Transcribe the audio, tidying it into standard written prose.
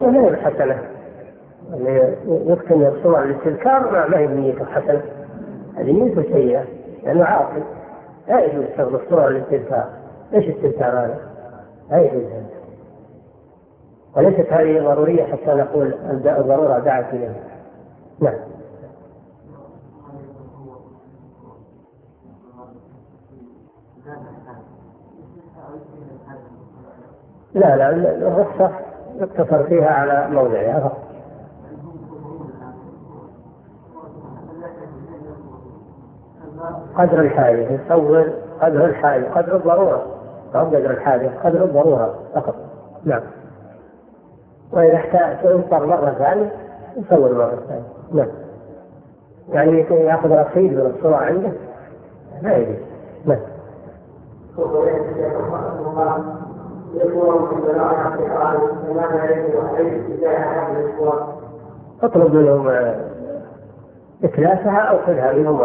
هذا ما هي الحسنة اللي يكتم الصور للتذكار، ما هي نيته حسنة، هذه نيته سيئة لأنه عاصي. لا يجوز يستخدم الصور للتذكار. ايش التذكار هذا؟ لا يجوز هذا، وليست هذه ضرورية حتى نقول الضرورة دعت إليه. نعم. لا الرخصة يقتصر فيها على موضعها فقط. قدر الحاجة يصور قدر الحاجة، قدر الضرورة، أو قدر الحاجة قدر الضرورة فقط. نعم. وإذا احتاج ينصر مرة ثانية يصور مرة ثانية. نعم. يعني يأخذ رصيد من الصورة عنده لا يجوز. نعم. اطلب منهم إتلافها أو خذها منهم.